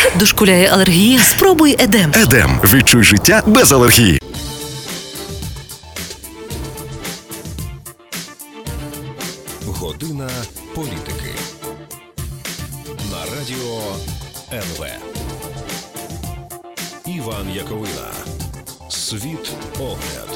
Дошкуляє алергія? Спробуй Едем. Едем. Відчуй життя без алергії. Година політики на радіо НВ. Іван Яковина. Світ-огляд.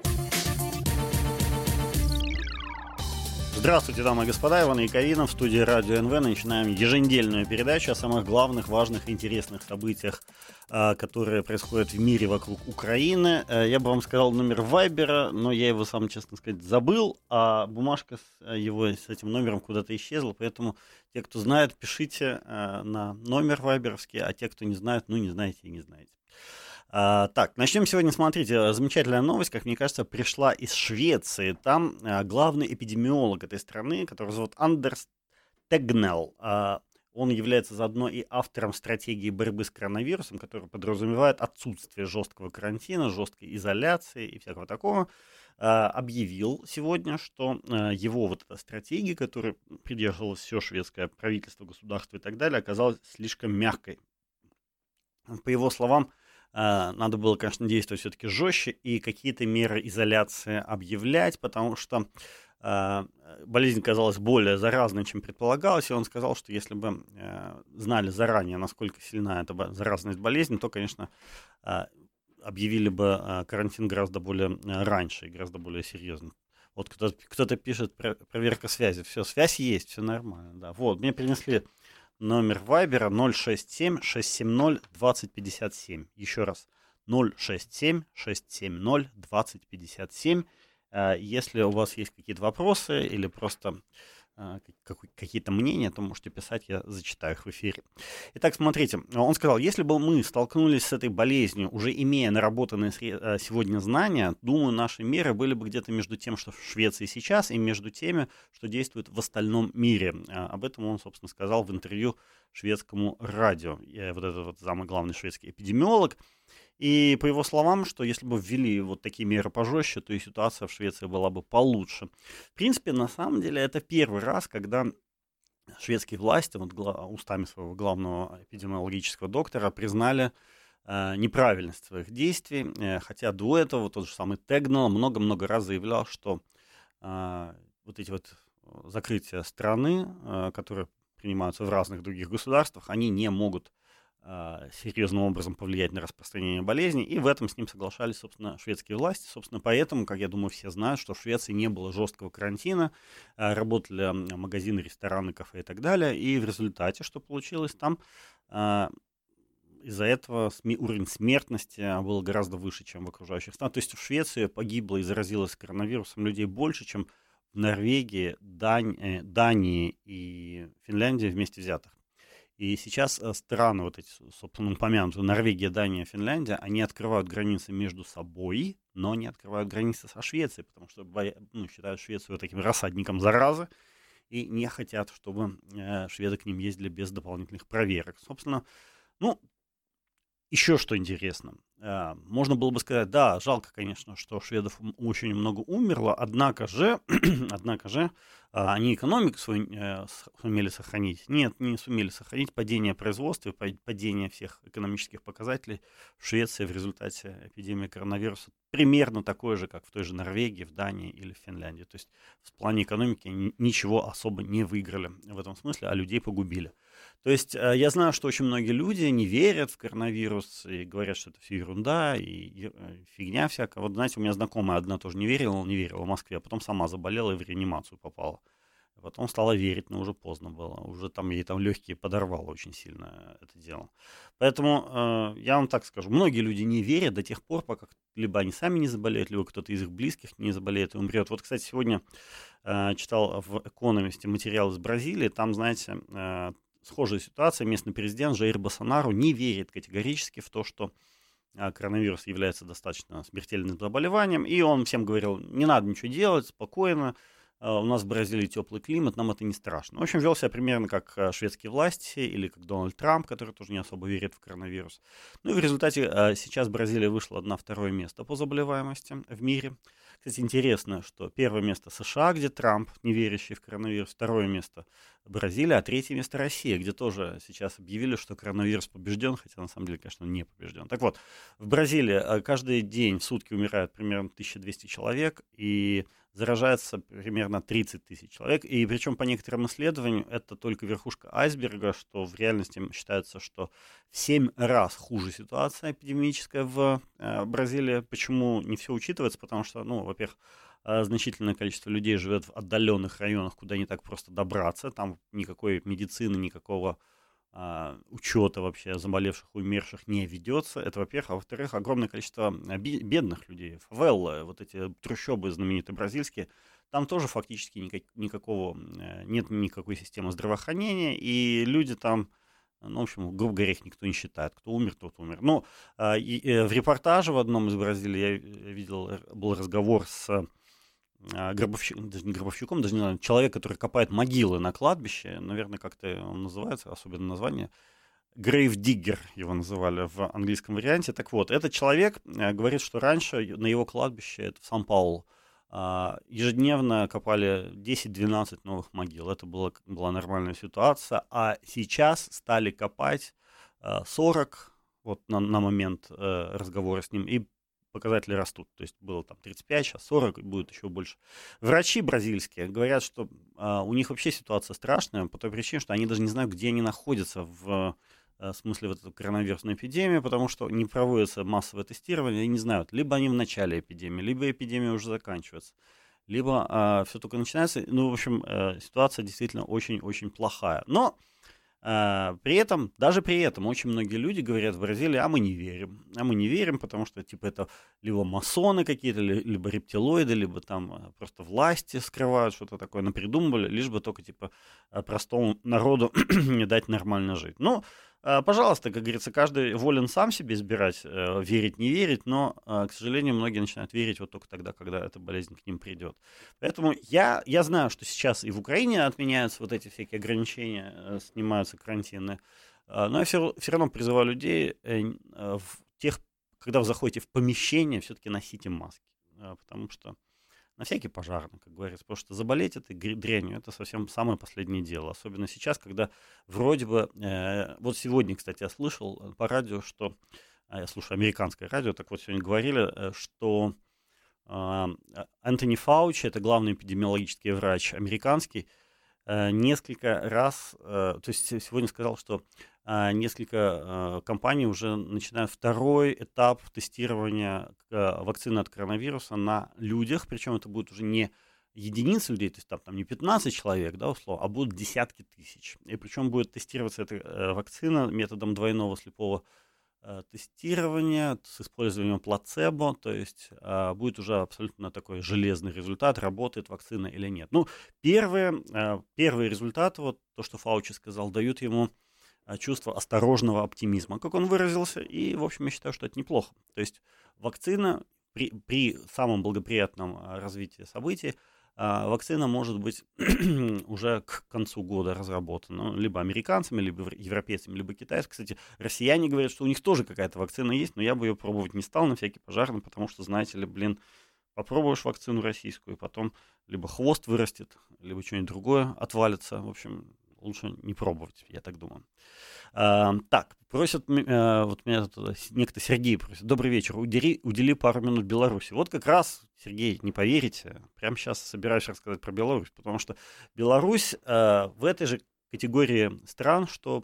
Здравствуйте, дамы и господа, Иван Яковина в студии Радио НВ. Начинаем еженедельную передачу о самых главных, важных, интересных событиях, которые происходят в мире вокруг Украины. Я бы вам сказал номер Вайбера, но я его сам, честно сказать, забыл, а бумажка с этим номером куда-то исчезла, поэтому те, кто знает, пишите на номер вайберовский, а те, кто не знает, не знаете и не знаете. Так, начнем сегодня. Смотрите, замечательная новость, как мне кажется, пришла из Швеции. Там главный эпидемиолог этой страны, который зовут Андерс Тегнелл. Он является заодно и автором стратегии борьбы с коронавирусом, которая подразумевает отсутствие жесткого карантина, жесткой изоляции и всякого такого. Объявил сегодня, что его вот эта стратегия, которой придерживалось все шведское правительство, государство и так далее, оказалась слишком мягкой. По его словам, надо было, конечно, действовать все-таки жестче и какие-то меры изоляции объявлять, потому что болезнь казалась более заразной, чем предполагалось, и он сказал, что если бы знали заранее, насколько сильна эта заразность болезни, то, конечно, объявили бы карантин гораздо более раньше и гораздо более серьезно. Вот кто-то пишет, проверка связи, все, связь есть, все нормально, да. Вот, мне принесли номер Вайбера 067-670-2057. Еще раз, 067-670-2057. Если у вас есть какие-то вопросы или просто какие-то мнения, то можете писать, я зачитаю их в эфире. Итак, смотрите, он сказал, если бы мы столкнулись с этой болезнью, уже имея наработанные сегодня знания, думаю, наши меры были бы где-то между тем, что в Швеции сейчас, и между теми, что действует в остальном мире. Об этом он, собственно, сказал в интервью шведскому радио. Вот этот вот самый главный шведский эпидемиолог. И по его словам, что если бы ввели вот такие меры пожестче, то и ситуация в Швеции была бы получше. В принципе, на самом деле, это первый раз, когда шведские власти, вот устами своего главного эпидемиологического доктора, признали неправильность своих действий. Хотя до этого тот же самый Тегнелл много-много раз заявлял, что вот эти вот закрытия страны, которые принимаются в разных других государствах, они не могут серьезным образом повлиять на распространение болезни, и в этом с ним соглашались, собственно, шведские власти. Собственно, поэтому, как я думаю, все знают, что в Швеции не было жесткого карантина, работали магазины, рестораны, кафе и так далее, и в результате, что получилось там, из-за этого уровень смертности был гораздо выше, чем в окружающих странах. То есть в Швеции погибло и заразилось коронавирусом людей больше, чем в Норвегии, Дании и Финляндии вместе взятых. И сейчас страны, вот эти, собственно, упомянутые, Норвегия, Дания, Финляндия, они открывают границы между собой, но не открывают границы со Швецией, потому что считают Швецию таким рассадником заразы и не хотят, чтобы шведы к ним ездили без дополнительных проверок. Собственно, еще что интересно. Можно было бы сказать, да, жалко, конечно, что шведов очень много умерло, однако же они экономику свою сумели сохранить. Нет, не сумели сохранить. Падение производства, падение всех экономических показателей в Швеции в результате эпидемии коронавируса примерно такое же, как в той же Норвегии, в Дании или в Финляндии. То есть в плане экономики они ничего особо не выиграли в этом смысле, а людей погубили. То есть я знаю, что очень многие люди не верят в коронавирус и говорят, что это все ерунда и фигня всякая. Вот, знаете, у меня знакомая одна тоже не верила в Москве, а потом сама заболела и в реанимацию попала. Потом стала верить, но уже поздно было. Уже ей легкие подорвало очень сильно это дело. Поэтому я вам так скажу, многие люди не верят до тех пор, пока либо они сами не заболеют, либо кто-то из их близких не заболеет и умрет. Вот, кстати, сегодня читал в «Экономисте» материал из Бразилии. Там, знаете, схожая ситуация. Местный президент Жаир Болсонару не верит категорически в то, что коронавирус является достаточно смертельным заболеванием. И он всем говорил, не надо ничего делать, спокойно. У нас в Бразилии теплый климат, нам это не страшно. В общем, вел себя примерно как шведские власти или как Дональд Трамп, который тоже не особо верит в коронавирус. Ну и в результате сейчас Бразилия вышла на второе место по заболеваемости в мире. Кстати, интересно, что первое место США, где Трамп, не верящий в коронавирус, второе место Бразилия, а третье место Россия, где тоже сейчас объявили, что коронавирус побежден, хотя на самом деле, конечно, он не побежден. Так вот, в Бразилии каждый день в сутки умирает примерно 1200 человек, и заражается примерно 30 тысяч человек. И причем по некоторым исследованиям это только верхушка айсберга, что в реальности считается, что в 7 раз хуже ситуация эпидемическая в Бразилии. Почему не все учитывается? Потому что, ну, во-первых, значительное количество людей живет в отдаленных районах, куда не так просто добраться. Там никакой медицины, никакого учета вообще заболевших, умерших не ведется. Это, во-первых. А во-вторых, огромное количество бедных людей. Фавеллы, вот эти трущобы знаменитые бразильские, там тоже фактически нет никакой системы здравоохранения, и люди там, ну, в общем, грубо говоря, их никто не считает. Кто умер, тот умер. Ну, в репортаже в одном из Бразилии я видел, был разговор с гробовщиком, даже не гробовщиком, даже не знаю, человек, который копает могилы на кладбище, наверное, как-то он называется, особенное название, Grave Digger его называли в английском варианте. Так вот, этот человек говорит, что раньше на его кладбище, это в Сан-Паулу, ежедневно копали 10-12 новых могил. Это была нормальная ситуация, а сейчас стали копать 40 вот на момент разговора с ним, и показатели растут. То есть было там 35, сейчас 40, и будет еще больше. Врачи бразильские говорят, что у них вообще ситуация страшная по той причине, что они даже не знают, где они находятся в смысле вот этой коронавирусной эпидемии, потому что не проводится массовое тестирование, и не знают, либо они в начале эпидемии, либо эпидемия уже заканчивается, либо все только начинается. Ну, в общем, ситуация действительно очень-очень плохая. Но даже при этом очень многие люди говорят в Бразилии, а мы не верим, потому что, типа, это либо масоны какие-то, либо рептилоиды, либо там просто власти скрывают что-то такое, напридумывали, лишь бы только, типа, простому народу не дать нормально жить. Ну, пожалуйста, как говорится, каждый волен сам себе избирать, верить, не верить, но, к сожалению, многие начинают верить вот только тогда, когда эта болезнь к ним придет. Поэтому я знаю, что сейчас и в Украине отменяются вот эти всякие ограничения, снимаются карантины, но я все равно призываю людей, когда вы заходите в помещение, все-таки носите маски, потому что на всякий пожарный, как говорится, потому что заболеть этой дрянью — это совсем самое последнее дело. Особенно сейчас, когда вроде бы... вот сегодня, кстати, я слышал по радио, что... Я слушаю американское радио, так вот сегодня говорили, что Энтони Фаучи, это главный эпидемиологический врач американский, несколько раз... То есть сегодня сказал, что несколько компаний уже начинают второй этап тестирования вакцины от коронавируса на людях, причем это будет уже не единицы людей, то есть там не 15 человек, да, условно, а будут десятки тысяч. И причем будет тестироваться эта вакцина методом двойного слепого тестирования с использованием плацебо, то есть будет уже абсолютно такой железный результат, работает вакцина или нет. Ну, первые результаты, вот то, что Фаучи сказал, дают ему чувство осторожного оптимизма, как он выразился, и, в общем, я считаю, что это неплохо. То есть вакцина при самом благоприятном развитии событий, вакцина может быть уже к концу года разработана, либо американцами, либо европейцами, либо китайцами. Кстати, россияне говорят, что у них тоже какая-то вакцина есть, но я бы ее пробовать не стал на всякий пожарный, потому что, знаете ли, попробуешь вакцину российскую, потом либо хвост вырастет, либо что-нибудь другое отвалится. В общем, лучше не пробовать, я так думаю. Так, просят, вот меня тут некто Сергей просит. Добрый вечер, удели пару минут Беларуси. Вот как раз, Сергей, не поверите, прямо сейчас собираюсь рассказать про Беларусь, потому что Беларусь в этой же категории стран, что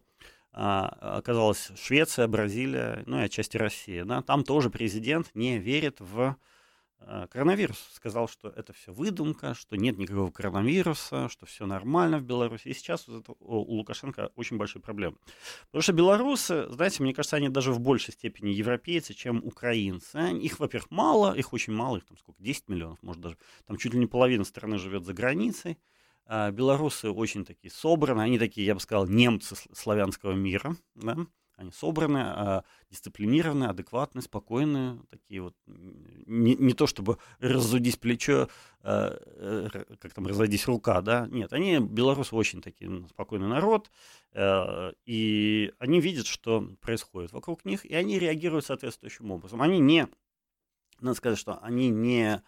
оказалась Швеция, Бразилия, ну и отчасти Россия. Да? Там тоже президент не верит в коронавирус. Сказал, что это все выдумка, что нет никакого коронавируса, что все нормально в Беларуси. И сейчас у Лукашенко очень большие проблемы. Потому что белорусы, знаете, мне кажется, они даже в большей степени европейцы, чем украинцы. Их, во-первых, мало, их очень мало, их там сколько, 10 миллионов, может даже, там чуть ли не половина страны живет за границей. Белорусы очень такие собраны, они такие, я бы сказал, немцы славянского мира, да? Они собраны, дисциплинированные, адекватные, спокойные, такие вот, не то чтобы разудись плечо, как там, разойдись рука, да, нет, белорусы очень такие спокойный народ, и они видят, что происходит вокруг них, и они реагируют соответствующим образом. Надо сказать, что они не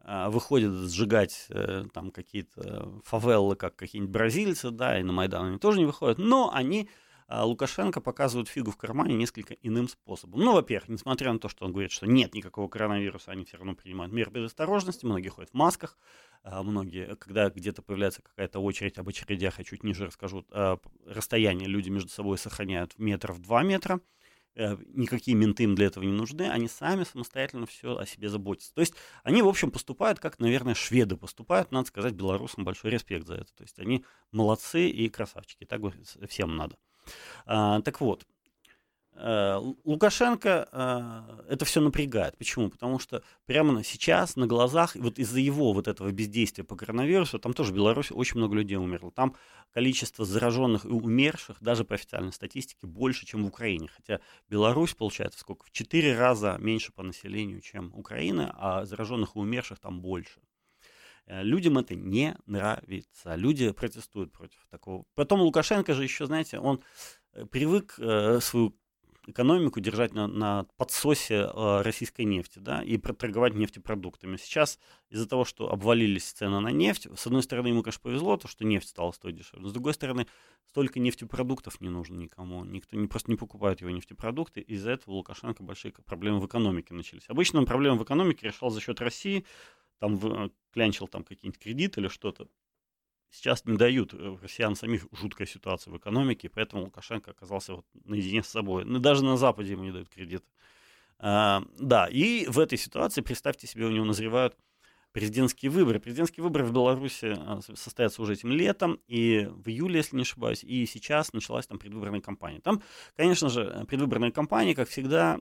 выходят сжигать там какие-то фавелы, как какие-нибудь бразильцы, да, и на Майдан они тоже не выходят, но они Лукашенко показывают фигу в кармане несколько иным способом. Ну, во-первых, несмотря на то, что он говорит, что нет никакого коронавируса, они все равно принимают меры предосторожности, многие ходят в масках, многие, когда где-то появляется какая-то очередь, об очередях я чуть ниже расскажу, расстояние люди между собой сохраняют в 2 метра, никакие менты им для этого не нужны, они сами самостоятельно все о себе заботятся. То есть они, в общем, поступают, как, наверное, шведы поступают, надо сказать белорусам большой респект за это. То есть они молодцы и красавчики, так всем надо. Так вот, Лукашенко это все напрягает. Почему? Потому что прямо сейчас на глазах, вот из-за его вот этого бездействия по коронавирусу, там тоже в Беларуси очень много людей умерло. Там количество зараженных и умерших, даже по официальной статистике, больше, чем в Украине. Хотя Беларусь, получается, сколько? В 4 раза меньше по населению, чем Украина, а зараженных и умерших там больше. Людям это не нравится. Люди протестуют против такого. Потом Лукашенко же еще, знаете, он привык свою экономику держать на подсосе российской нефти, да, и торговать нефтепродуктами. Сейчас из-за того, что обвалились цены на нефть, с одной стороны, ему, конечно, повезло, то, что нефть стала стоить дешевле, но с другой стороны, столько нефтепродуктов не нужно никому, никто просто не покупает его нефтепродукты, и из-за этого у Лукашенко большие проблемы в экономике начались. Обычно он проблемы в экономике решал за счет России, там клянчил там какие-нибудь кредиты или что-то. Сейчас не дают россиян самих, жуткая ситуация в экономике, поэтому Лукашенко оказался вот наедине с собой. Ну, даже на Западе ему не дают кредиты. Да, и в этой ситуации, представьте себе, у него назревают президентские выборы. Президентские выборы в Беларуси состоятся уже этим летом, и в июле, если не ошибаюсь, и сейчас началась там предвыборная кампания. Там, конечно же, предвыборная кампания, как всегда,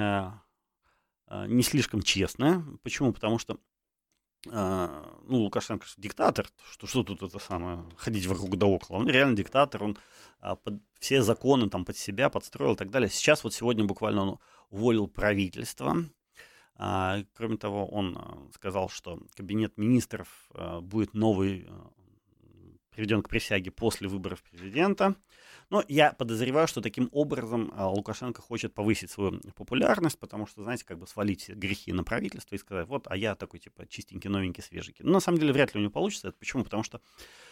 не слишком честная. Почему? Потому что Лукашенко диктатор, что тут это самое, ходить вокруг да около. Он реально диктатор, он все законы там под себя подстроил и так далее. Сейчас вот сегодня буквально он уволил правительство. Кроме того, он сказал, что кабинет министров будет новый, приведен к присяге после выборов президента. Но я подозреваю, что таким образом Лукашенко хочет повысить свою популярность, потому что, знаете, как бы свалить грехи на правительство и сказать, вот, а я такой, типа, чистенький, новенький, свеженький. Но на самом деле вряд ли у него получится. Это почему? Потому что,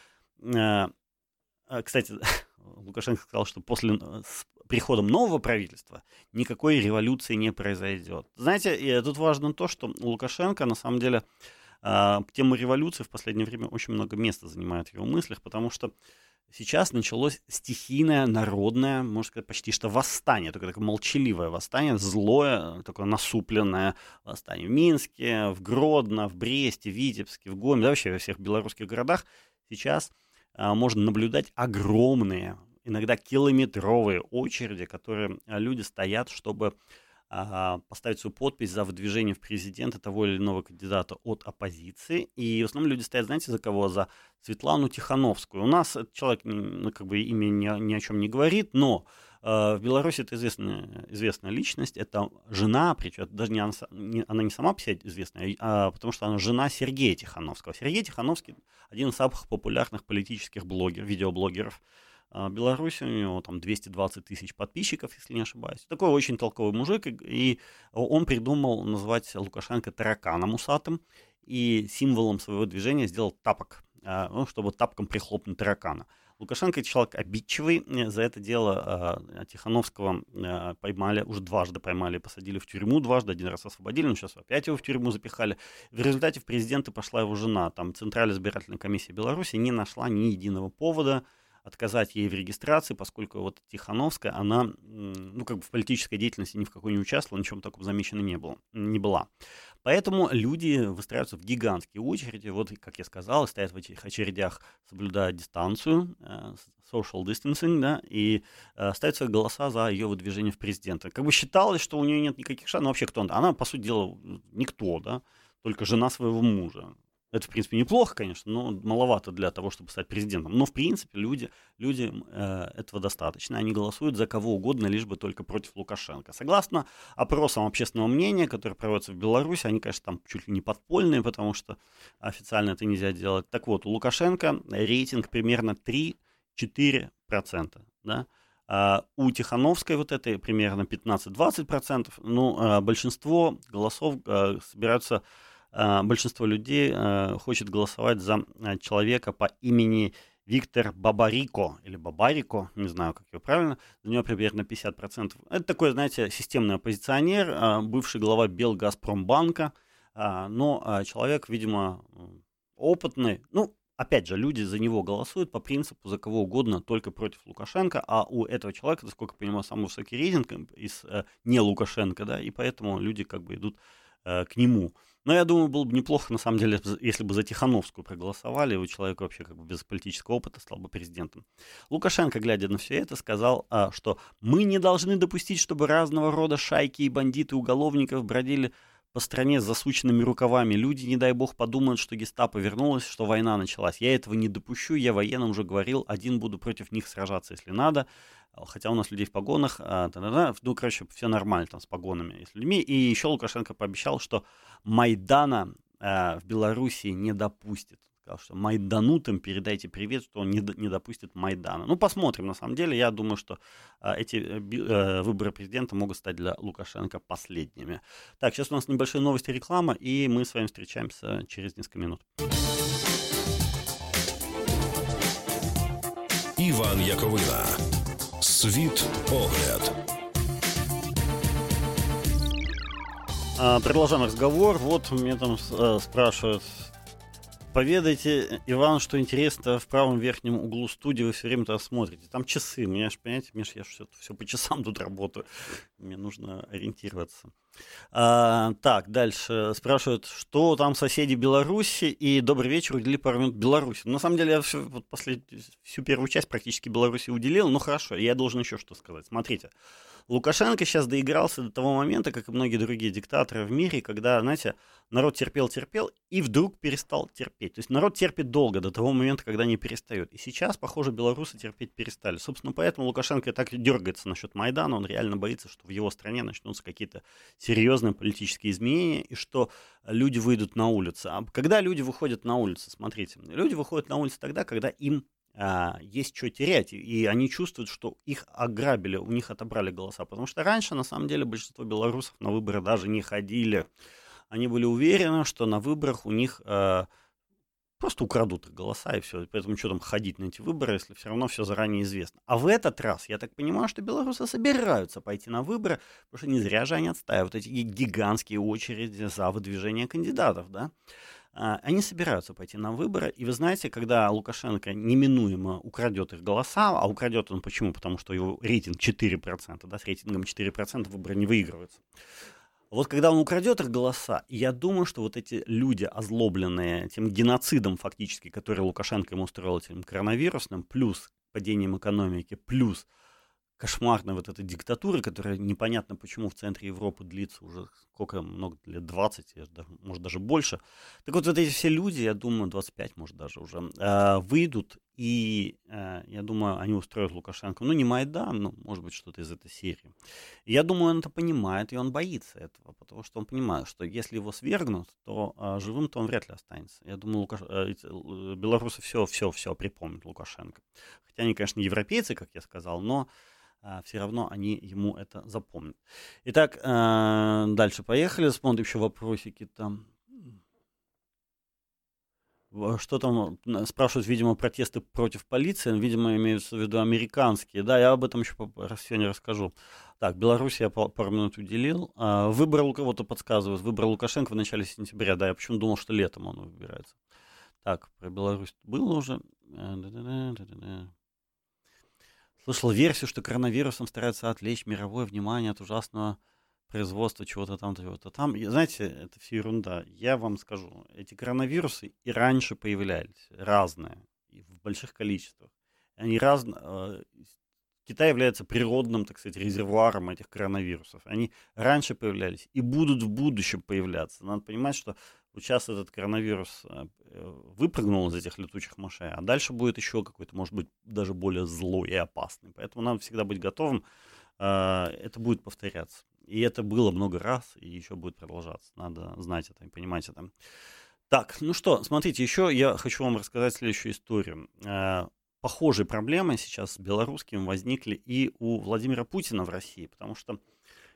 кстати, Лукашенко сказал, что с приходом нового правительства никакой революции не произойдет. Знаете, тут важно то, что Лукашенко, на самом деле, тема революции в последнее время очень много места занимает в его мыслях, потому что сейчас началось стихийное, народное, можно сказать, почти что восстание, такое молчаливое восстание, злое, такое насупленное восстание в Минске, в Гродно, в Бресте, в Витебске, в Гомеле, да, вообще во всех белорусских городах сейчас можно наблюдать огромные, иногда километровые очереди, которые люди стоят, чтобы поставить свою подпись за выдвижение в президенты того или иного кандидата от оппозиции. И в основном люди стоят, знаете, за кого? За Светлану Тихановскую. У нас этот человек, как бы, имя ни о чем не говорит, но в Беларуси это известная личность. Это жена, причем даже она не сама по себе известная, а потому что она жена Сергея Тихановского. Сергей Тихановский один из самых популярных политических блогеров, видеоблогеров Беларуси, у него там 220 тысяч подписчиков, если не ошибаюсь. Такой очень толковый мужик, и он придумал назвать Лукашенко тараканом усатым, и символом своего движения сделал тапок, чтобы тапком прихлопнуть таракана. Лукашенко человек обидчивый, за это дело Тихановского поймали, уже дважды поймали, посадили в тюрьму, дважды, один раз освободили, но сейчас опять его в тюрьму запихали. В результате в президенты пошла его жена, там Центральная избирательная комиссия Беларуси не нашла ни единого повода отказать ей в регистрации, поскольку вот Тихановская, она, как бы в политической деятельности ни в какой не участвовала, ничем таком замечена не была. Поэтому люди выстраиваются в гигантские очереди, вот, как я сказал, стоят в этих очередях, соблюдая дистанцию, social distancing, да, и ставят свои голоса за ее выдвижение в президенты. Как бы считалось, что у нее нет никаких шансов, но вообще кто она? Она, по сути дела, никто, да, только жена своего мужа. Это, в принципе, неплохо, конечно, но маловато для того, чтобы стать президентом. Но, в принципе, люди этого достаточно. Они голосуют за кого угодно, лишь бы только против Лукашенко. Согласно опросам общественного мнения, которые проводятся в Беларуси, они, конечно, там чуть ли не подпольные, потому что официально это нельзя делать. Так вот, у Лукашенко рейтинг примерно 3-4%. Да? У Тихановской вот этой примерно 15-20%. Но большинство голосов собираются большинство людей хочет голосовать за человека по имени Виктор Бабарико, или Бабарико, не знаю, как его правильно, за него примерно 50%. Это такой, знаете, системный оппозиционер, бывший глава Белгазпромбанка, но человек, видимо, опытный. Ну, опять же, люди за него голосуют по принципу за кого угодно, только против Лукашенко, а у этого человека, насколько я понимаю, самый высокий рейтинг из не Лукашенко, да, и поэтому люди как бы идут к нему. Но я думаю, было бы неплохо, на самом деле, если бы за Тихановскую проголосовали, и человек вообще как бы без политического опыта стал бы президентом. Лукашенко, глядя на все это, сказал, что мы не должны допустить, чтобы разного рода шайки и бандиты уголовников бродили по стране с засученными рукавами. Люди, не дай бог, подумают, что гестапо вернулось, что война началась. Я этого не допущу, я военным уже говорил, один буду против них сражаться, если надо. Хотя у нас людей в погонах, ну, короче, все нормально там с погонами и с людьми. И еще Лукашенко пообещал, что Майдана в Белоруссии не допустит. Сказал, что майданутым передайте привет, что он не допустит Майдана. Ну, посмотрим, на самом деле. Я думаю, что эти выборы президента могут стать для Лукашенко последними. Так, сейчас у нас небольшие новости, реклама, и мы с вами встречаемся через несколько минут. Іван Яковина. Світ огляд. Продолжаем разговор. Вот меня там спрашивают: поведайте, Иван, что интересно в правом верхнем углу студии вы все время туда смотрите. Там часы. Меня же, понимаете, я же все по часам тут работаю. Мне нужно ориентироваться. Так, дальше спрашивают, что там соседи Беларуси, и добрый вечер, удели пару минут Беларуси. На самом деле я всю первую часть практически Беларуси уделил, но хорошо, я должен еще что сказать. Смотрите, Лукашенко сейчас доигрался до того момента, как и многие другие диктаторы в мире, когда, знаете, народ терпел и вдруг перестал терпеть. То есть народ терпит долго, до того момента, когда не перестает. И сейчас, похоже, белорусы терпеть перестали. Собственно, поэтому Лукашенко так дергается насчет Майдана, он реально боится, что в его стране начнутся какие-то серьезные политические изменения, и что люди выйдут на улицу. А когда люди выходят на улицу, смотрите, люди выходят на улицу тогда, когда им есть что терять, и они чувствуют, что их ограбили, у них отобрали голоса. Потому что раньше, на самом деле, большинство белорусов на выборы даже не ходили. Они были уверены, что на выборах у них просто украдут их голоса, и все. Поэтому что там ходить на эти выборы, если все равно все заранее известно. А в этот раз, я так понимаю, что белорусы собираются пойти на выборы, потому что не зря же они отстаивают эти гигантские очереди за выдвижение кандидатов, да. Они собираются пойти на выборы, и вы знаете, когда Лукашенко неминуемо украдет их голоса, а украдет он почему? Потому что его рейтинг 4%, да, с рейтингом 4% выборы не выигрываются. Вот когда он украдет их голоса, я думаю, что вот эти люди, озлобленные тем геноцидом фактически, который Лукашенко ему устроил этим коронавирусным, плюс падением экономики, плюс кошмарная вот эта диктатура, которая непонятно почему в центре Европы длится уже сколько, много лет, 20, может даже больше. Так вот эти все люди, я думаю, 25, может даже уже, выйдут, и я думаю, они устроят Лукашенко, ну не Майдан, но может быть что-то из этой серии. И я думаю, он это понимает, и он боится этого, потому что он понимает, что если его свергнут, то живым-то он вряд ли останется. Я думаю, белорусы все припомнят Лукашенко. Хотя они, конечно, европейцы, как я сказал, но все равно они ему это запомнят. Итак, дальше поехали. Смотрим еще вопросики там. Что там спрашивают, видимо, протесты против полиции, видимо, имеются в виду американские. Да, я об этом еще сегодня расскажу. Так, Беларусь я пару минут уделил. Выбор, кого-то подсказывают, выбор Лукашенко в начале сентября. Да, я почему думал, что летом он выбирается. Так, про Беларусь было уже. Слышал версию, что коронавирусом стараются отвлечь мировое внимание от ужасного производства чего-то там, чего-то там. И, знаете, это все ерунда. Я вам скажу, эти коронавирусы и раньше появлялись, разные, и в больших количествах. Они разные. Китай является природным, так сказать, резервуаром этих коронавирусов. Они раньше появлялись и будут в будущем появляться. Надо понимать, что вот сейчас этот коронавирус выпрыгнул из этих летучих мышей, а дальше будет еще какой-то, может быть, даже более злой и опасный. Поэтому надо всегда быть готовым. Это будет повторяться. И это было много раз, и еще будет продолжаться. Надо знать это и понимать это. Так, ну что, смотрите, еще я хочу вам рассказать следующую историю. Похожие проблемы сейчас с белорусским возникли и у Владимира Путина в России, потому что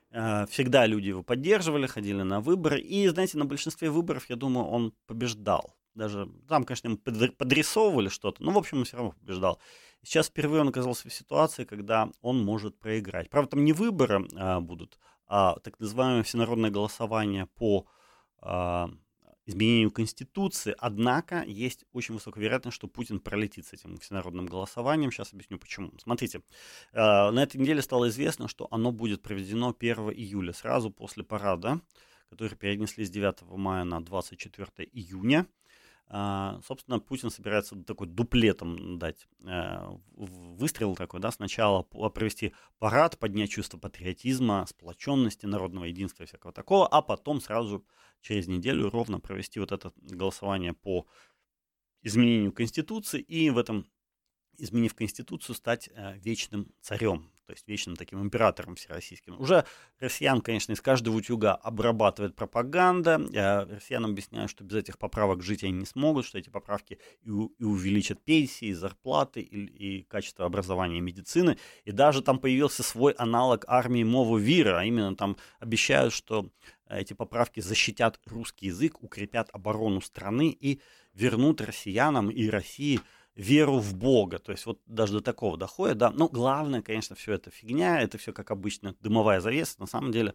Всегда люди его поддерживали, ходили на выборы. И, знаете, на большинстве выборов, я думаю, он побеждал. Даже там, конечно, ему подрисовывали что-то, но, в общем, он все равно побеждал. Сейчас впервые он оказался в ситуации, когда он может проиграть. Правда, там не выборы будут, а так называемое всенародное голосование по изменению Конституции. Однако есть очень высокая вероятность, что Путин пролетит с этим всенародным голосованием. Сейчас объясню, почему. Смотрите, на этой неделе стало известно, что оно будет проведено 1 июля, сразу после парада, который перенесли с 9 мая на 24 июня. Собственно, Путин собирается такой дуплетом дать выстрел такой, да, сначала провести парад, поднять чувство патриотизма, сплоченности, народного единства и всякого такого, а потом сразу через неделю ровно провести вот это голосование по изменению Конституции и в этом, изменив Конституцию, стать вечным царем, то есть вечным таким императором всероссийским. Уже россиян, конечно, из каждого утюга обрабатывает пропаганда. Россиянам объясняют, что без этих поправок жить они не смогут, что эти поправки и увеличат пенсии, и зарплаты, и качество образования и медицины. И даже там появился свой аналог армии Мова Вира, а именно там обещают, что эти поправки защитят русский язык, укрепят оборону страны и вернут россиянам и России веру в Бога, то есть вот даже до такого доходит, да, но главное, конечно, все это фигня, это все, как обычно, дымовая завеса, на самом деле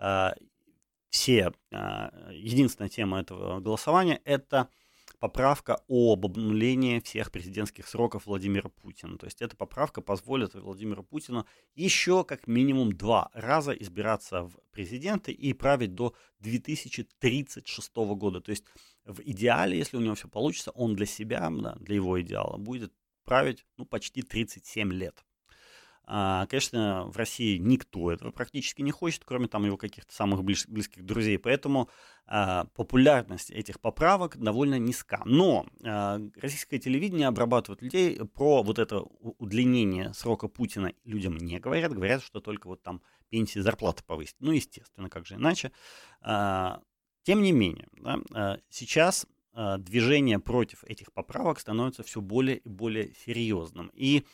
единственная тема этого голосования – это поправка об обнулении всех президентских сроков Владимира Путина, то есть эта поправка позволит Владимиру Путину еще как минимум 2 раза избираться в президенты и править до 2036 года, то есть в идеале, если у него все получится, он для себя, да, для его идеала, будет править почти 37 лет. Конечно, в России никто этого практически не хочет, кроме там его каких-то самых близких друзей, поэтому популярность этих поправок довольно низка. Но российское телевидение обрабатывает людей про вот это удлинение срока Путина, людям не говорят, говорят, что только вот там пенсии, зарплаты повысить. Ну, естественно, как же иначе. Тем не менее, да, сейчас движение против этих поправок становится все более и более серьезным. И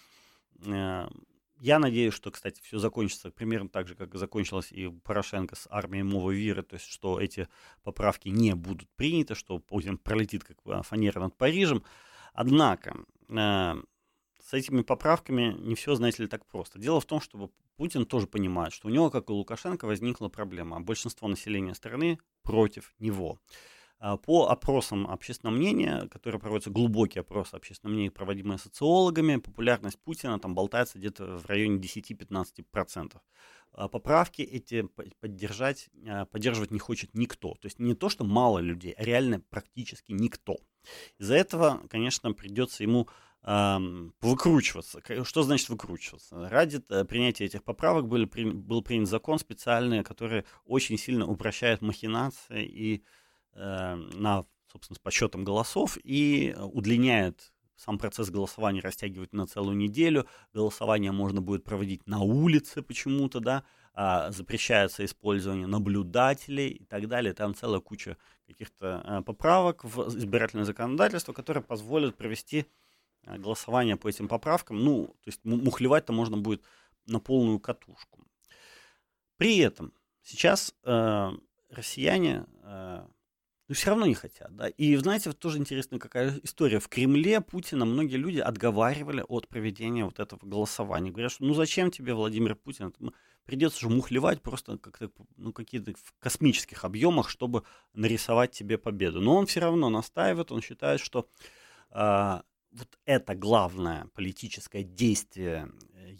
я надеюсь, что, кстати, все закончится примерно так же, как закончилось и Порошенко с армией Мова Вира, то есть что эти поправки не будут приняты, что Путин пролетит как фанера над Парижем. Однако с этими поправками не все, знаете ли, так просто. Дело в том, что Путин тоже понимает, что у него, как и у Лукашенко, возникла проблема. Большинство населения страны против него. По опросам общественного мнения, которые проводятся, глубокие опросы общественного мнения, проводимые социологами, популярность Путина там болтается где-то в районе 10-15%. Поправки эти поддерживать не хочет никто. То есть не то, что мало людей, а реально практически никто. Из-за этого, конечно, придется ему выкручиваться. Что значит выкручиваться? Ради принятия этих поправок был принят закон специальный, который очень сильно упрощает махинации и собственно, с подсчетом голосов и удлиняет сам процесс голосования, растягивает на целую неделю. Голосование можно будет проводить на улице почему-то, да, запрещается использование наблюдателей и так далее. Там целая куча каких-то поправок в избирательное законодательство, которые позволят провести голосование по этим поправкам. Ну, то есть мухлевать-то можно будет на полную катушку. При этом сейчас россияне все равно не хотят, да. И знаете, вот тоже интересная какая история. В Кремле Путина многие люди отговаривали от проведения вот этого голосования. Говорят, что зачем тебе, Владимир Путин, придется же мухлевать просто как-то, какие-то в космических объемах, чтобы нарисовать тебе победу. Но он все равно настаивает, он считает, что вот это главное политическое действие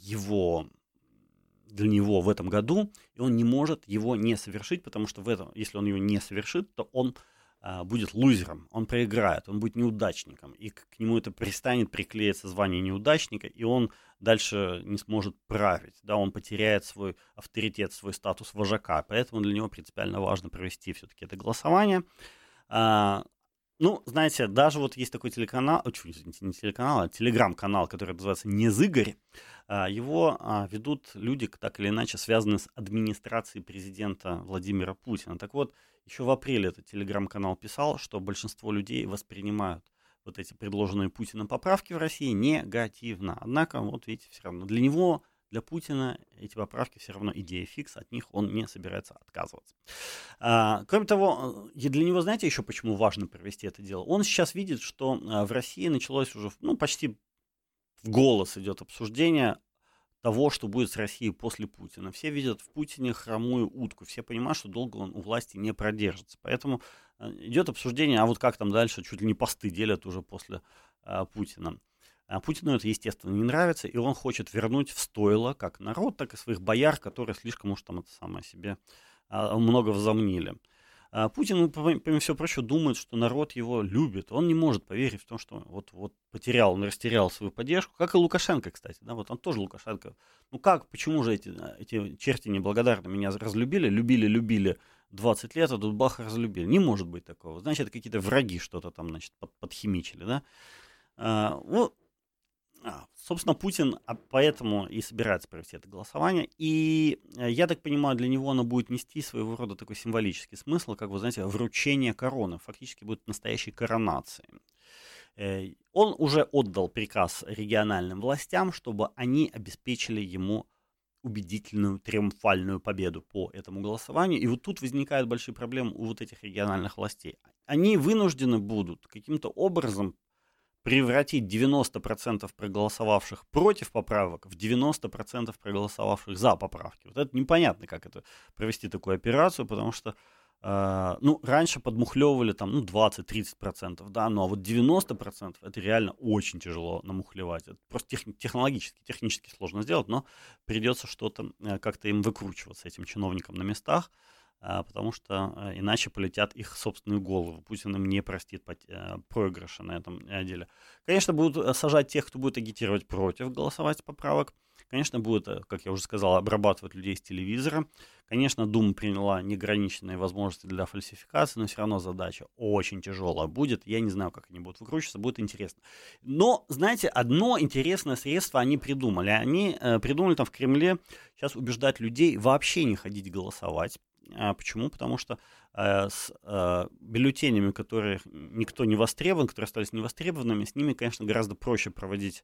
для него в этом году, и он не может его не совершить, потому что если он его не совершит, то он будет лузером, он проиграет, он будет неудачником, и к нему это перестанет приклеиться звание неудачника, и он дальше не сможет править, да, он потеряет свой авторитет, свой статус вожака, поэтому для него принципиально важно провести все-таки это голосование. Знаете, даже вот есть такой телеканал, не телеканал, а телеграм-канал, который называется «Незыгорь». Его ведут люди, так или иначе, связанные с администрацией президента Владимира Путина. Так вот, еще в апреле этот телеграм-канал писал, что большинство людей воспринимают вот эти предложенные Путиным поправки в России негативно. Однако, вот видите, все равно для него для Путина эти поправки все равно идея фикс, от них он не собирается отказываться. Кроме того, для него, знаете, еще почему важно провести это дело? Он сейчас видит, что в России началось уже, почти в голос идет обсуждение того, что будет с Россией после Путина. Все видят в Путине хромую утку, все понимают, что долго он у власти не продержится. Поэтому идет обсуждение, а вот как там дальше, чуть ли не посты делят уже после Путина. Путину это, естественно, не нравится, и он хочет вернуть в стойло как народ, так и своих бояр, которые слишком уж там это самое себе много возомнили. Путин, помимо всего прочего, думает, что народ его любит. Он не может поверить в то, что вот потерял, он растерял свою поддержку. Как и Лукашенко, кстати. Да, вот он тоже Лукашенко. Почему же эти черти неблагодарные меня разлюбили, любили 20 лет, а тут бах, разлюбили. Не может быть такого. Значит, это какие-то враги что-то там, значит, подхимичили, да. Собственно, Путин поэтому и собирается провести это голосование. И, я так понимаю, для него оно будет нести своего рода такой символический смысл, как вы знаете, вручение короны. Фактически будет настоящей коронацией. Он уже отдал приказ региональным властям, чтобы они обеспечили ему убедительную, триумфальную победу по этому голосованию. И вот тут возникают большие проблемы у вот этих региональных властей. Они вынуждены будут каким-то образом превратить 90% проголосовавших против поправок в 90% проголосовавших за поправки. Вот это непонятно, как это провести такую операцию, потому что раньше подмухлевывали там 20-30%, да, ну а вот 90% это реально очень тяжело намухлевать. Это просто технически сложно сделать, но придется что-то как-то им выкручиваться, этим чиновникам на местах, потому что иначе полетят их собственные головы. Путин им не простит проигрыша на этом деле. Конечно, будут сажать тех, кто будет агитировать против голосовать поправок. Конечно, будут, как я уже сказал, обрабатывать людей с телевизора. Конечно, Дума приняла неограниченные возможности для фальсификации, но все равно задача очень тяжелая будет. Я не знаю, как они будут выкручиваться, будет интересно. Но, знаете, одно интересное средство они придумали. Они придумали там в Кремле сейчас убеждать людей вообще не ходить голосовать. Почему? Потому что с бюллетенями, которые никто не востребован, которые остались невостребованными, с ними, конечно, гораздо проще проводить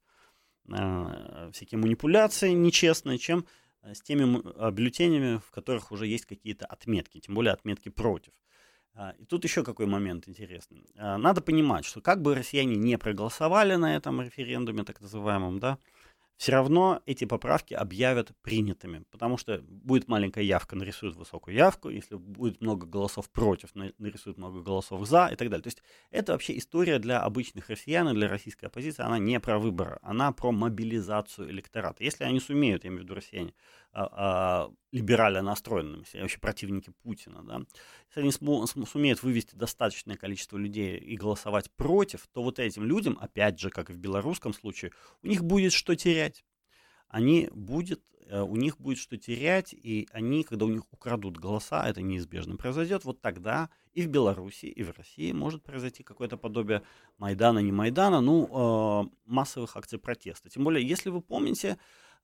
всякие манипуляции нечестные, чем с теми бюллетенями, в которых уже есть какие-то отметки, тем более отметки против. И тут еще какой момент интересный. Надо понимать, что как бы россияне не проголосовали на этом референдуме, так называемом, да, все равно эти поправки объявят принятыми, потому что будет маленькая явка, нарисуют высокую явку, если будет много голосов против, нарисуют много голосов за и так далее. То есть это вообще история для обычных россиян и для российской оппозиции, она не про выборы, она про мобилизацию электората. Если они сумеют, я имею в виду россияне, либерально настроенными, вообще противники Путина, да, если они сумеют вывести достаточное количество людей и голосовать против, то вот этим людям, опять же, как и в белорусском случае, у них будет что терять. У них будет что терять, и они, когда у них украдут голоса, это неизбежно произойдет, вот тогда и в Беларуси, и в России может произойти какое-то подобие Майдана, не Майдана, массовых акций протеста. Тем более, если вы помните,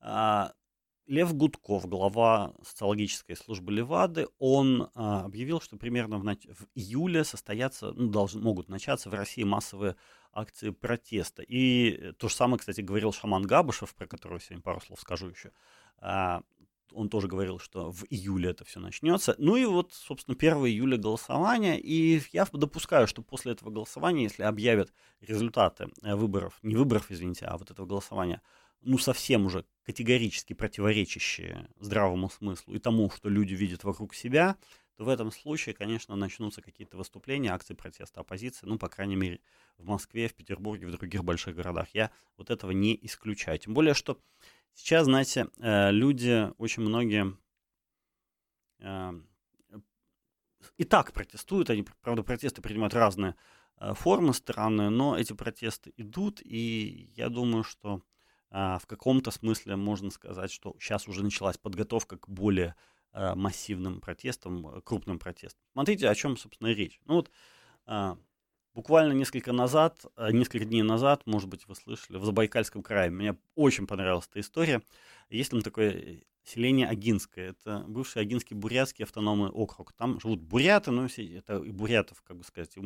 Лев Гудков, глава социологической службы Левады, он объявил, что примерно в июле могут начаться в России массовые акции протеста. И то же самое, кстати, говорил Шаман Габышев, про которого сегодня пару слов скажу еще. Он тоже говорил, что в июле это все начнется. Ну и вот, собственно, 1 июля голосование. И я допускаю, что после этого голосования, если объявят результаты выборов, не выборов, извините, а вот этого голосования, совсем уже категорически противоречащие здравому смыслу и тому, что люди видят вокруг себя, то в этом случае, конечно, начнутся какие-то выступления, акции протеста оппозиции, по крайней мере, в Москве, в Петербурге, в других больших городах. Я вот этого не исключаю. Тем более, что сейчас, знаете, люди, очень многие и так протестуют, они, правда, протесты принимают разные формы странные, но эти протесты идут, и я думаю, что в каком-то смысле можно сказать, что сейчас уже началась подготовка к более массивным протестам, крупным протестам. Смотрите, о чем, собственно, речь. Буквально несколько дней назад, может быть, вы слышали, в Забайкальском крае, мне очень понравилась эта история. Есть там такое селение Агинское, это бывший Агинский бурятский автономный округ. Там живут буряты, это и бурятов, как бы сказать,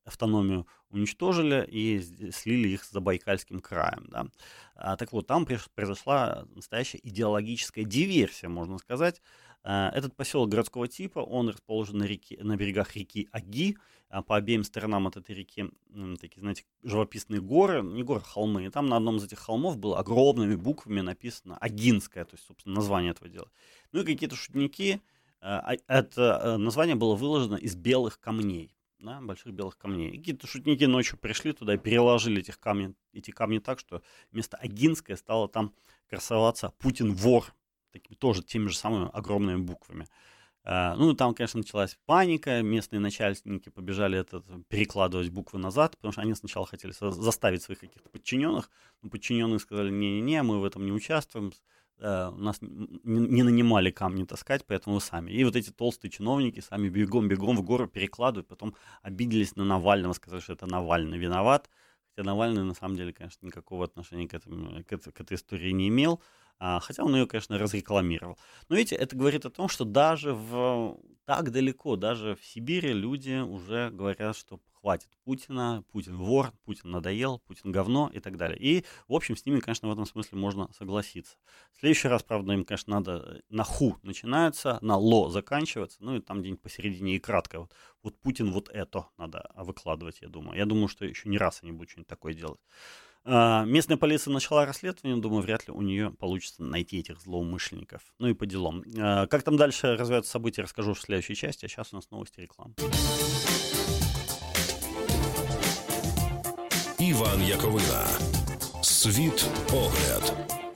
автономию уничтожили и слили их с Забайкальским краем. Да. Так вот, там произошла настоящая идеологическая диверсия, можно сказать. Этот поселок городского типа, он расположен на берегах реки Аги. По обеим сторонам от этой реки такие, знаете, живописные горы, не горы, холмы. И там на одном из этих холмов было огромными буквами написано Агинское, то есть, собственно, название этого дела. Ну и какие-то шутники, это название было выложено из белых камней, да, больших белых камней. И какие-то шутники ночью пришли туда и переложили эти камни так, что вместо Агинское стало там красоваться Путин-вор, тоже теми же самыми огромными буквами. Ну, там, конечно, началась паника, местные начальники побежали перекладывать буквы назад, потому что они сначала хотели заставить своих каких-то подчиненных, но подчиненные сказали, не-не-не, мы в этом не участвуем, нас не нанимали камни таскать, поэтому вы сами. И вот эти толстые чиновники сами бегом-бегом в гору перекладывают, потом обиделись на Навального, сказали, что это Навальный виноват, хотя Навальный, на самом деле, конечно, никакого отношения к этой истории не имел, хотя он ее, конечно, разрекламировал. Но видите, это говорит о том, что даже так далеко, даже в Сибири люди уже говорят, что хватит Путина, Путин вор, Путин надоел, Путин говно и так далее. И, в общем, с ними, конечно, в этом смысле можно согласиться. В следующий раз, правда, им, конечно, надо на ху начинается, на ло заканчиваться, ну и там где-нибудь посередине и кратко. Вот Путин вот это надо выкладывать, я думаю. Я думаю, что еще не раз они будут что-нибудь такое делать. Местная полиция начала расследование, думаю, вряд ли у нее получится найти этих злоумышленников. Ну и по делам. Как там дальше развиваются события, расскажу в следующей части, а сейчас у нас новости и реклама. Іван Яковина. Світ-огляд.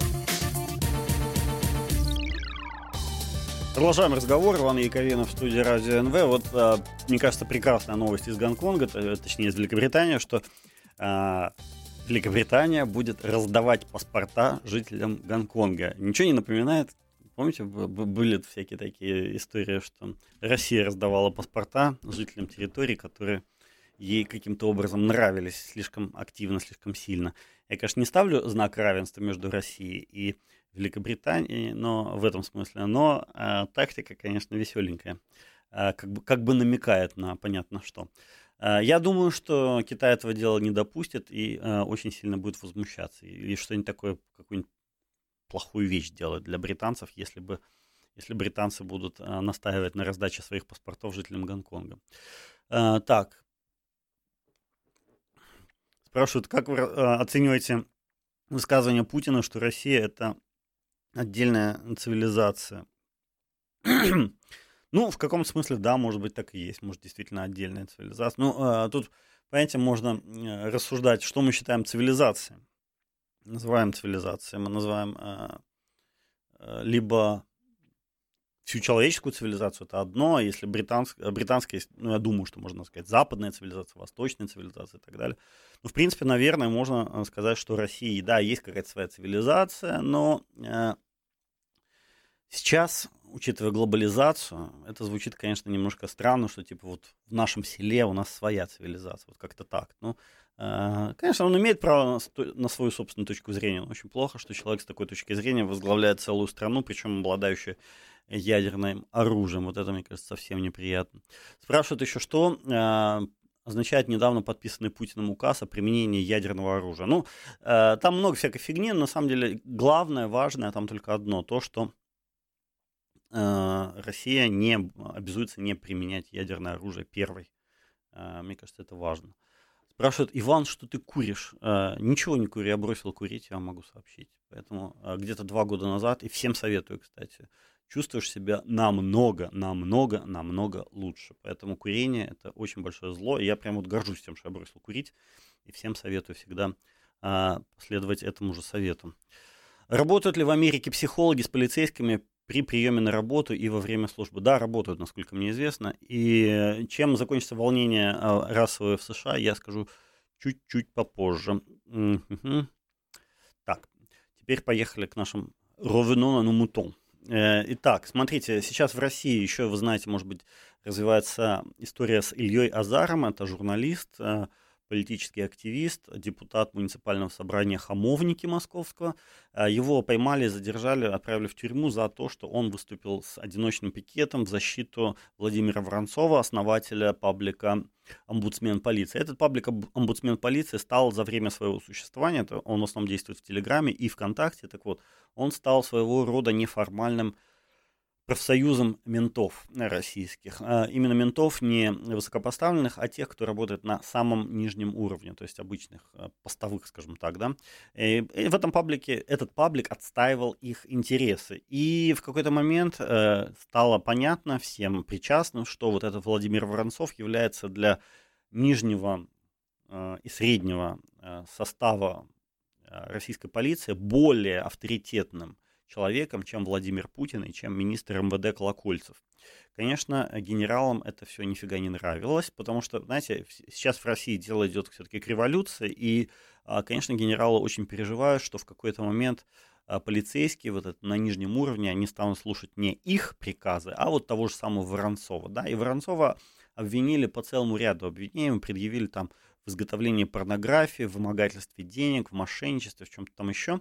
Продолжаем разговор. Иван Яковина в студии Радио НВ. Вот, мне кажется, прекрасная новость из Гонконга, точнее, из Великобритании, что Великобритания будет раздавать паспорта жителям Гонконга. Ничего не напоминает? Помните, были всякие такие истории, что Россия раздавала паспорта жителям территорий, которые ей каким-то образом нравились слишком активно, слишком сильно. Я, конечно, не ставлю знак равенства между Россией и Великобританией, но в этом смысле, но тактика, конечно, веселенькая, как бы намекает на понятно что. Я думаю, что Китай этого дела не допустит и очень сильно будет возмущаться. И что-нибудь такое, какую-нибудь плохую вещь делать для британцев, если британцы будут настаивать на раздаче своих паспортов жителям Гонконга. Так. Спрашивают, как вы оцениваете высказывание Путина, что Россия — это отдельная цивилизация? Ну, в каком смысле, да, может быть, так и есть. Может, действительно отдельная цивилизация. Ну, тут, понимаете, можно рассуждать, что мы считаем цивилизацией. Называем цивилизацией. Мы называем либо всю человеческую цивилизацию, это одно, если британская, ну, я думаю, что можно сказать, западная цивилизация, восточная цивилизация и так далее. Ну, в принципе, наверное, можно сказать, что Россия, да, есть какая-то своя цивилизация, но сейчас, учитывая глобализацию, это звучит, конечно, немножко странно, что типа вот в нашем селе у нас своя цивилизация, вот как-то так. Ну, конечно, он имеет право на свою собственную точку зрения, но очень плохо, что человек с такой точки зрения возглавляет целую страну, причем обладающую ядерным оружием. Вот это, мне кажется, совсем неприятно. Спрашивают еще, что означает недавно подписанный Путиным указ о применении ядерного оружия. Ну, там много всякой фигни, но на самом деле главное, важное там только одно, то, что Россия не обязуется не применять ядерное оружие первой. Мне кажется, это важно. Спрашивают, Иван, что ты куришь? Ничего не курю, я бросил курить, я вам могу сообщить. Поэтому где-то 2 года назад, и всем советую, кстати, чувствуешь себя намного лучше. Поэтому курение — это очень большое зло, и я прям вот горжусь тем, что я бросил курить, и всем советую всегда последовать этому же совету. Работают ли в Америке психологи с полицейскими при приеме на работу и во время службы? Да, работают, насколько мне известно. И чем закончится волнение расовое в США, я скажу чуть-чуть попозже. Так, теперь поехали к нашим revenons à nos moutons. Итак, смотрите, сейчас в России еще, вы знаете, может быть, развивается история с Ильей Азаром. Это журналист, политический активист, депутат муниципального собрания Хамовники Московского. Его поймали, задержали, отправили в тюрьму за то, что он выступил с одиночным пикетом в защиту Владимира Воронцова, основателя паблика «Омбудсмен полиции». Этот паблик «Омбудсмен полиции» стал за время своего существования, он в основном действует в Телеграме и ВКонтакте, так вот, он стал своего рода неформальным профсоюзом ментов российских. Именно ментов не высокопоставленных, а тех, кто работает на самом нижнем уровне, то есть обычных постовых, скажем так, да. И в этом паблике, этот паблик отстаивал их интересы. И в какой-то момент стало понятно всем причастным, что вот этот Владимир Воронцов является для нижнего и среднего состава российской полиции более авторитетным человеком, чем Владимир Путин и чем министр МВД Колокольцев. Конечно, генералам это все нифига не нравилось, потому что, знаете, сейчас в России дело идет все-таки к революции, и, конечно, генералы очень переживают, что в какой-то момент полицейские вот это, на нижнем уровне, они станут слушать не их приказы, а вот того же самого Воронцова. Да? И Воронцова обвинили по целому ряду обвинений, предъявили там в изготовлении порнографии, в вымогательстве денег, в мошенничестве, в чем-то там еще.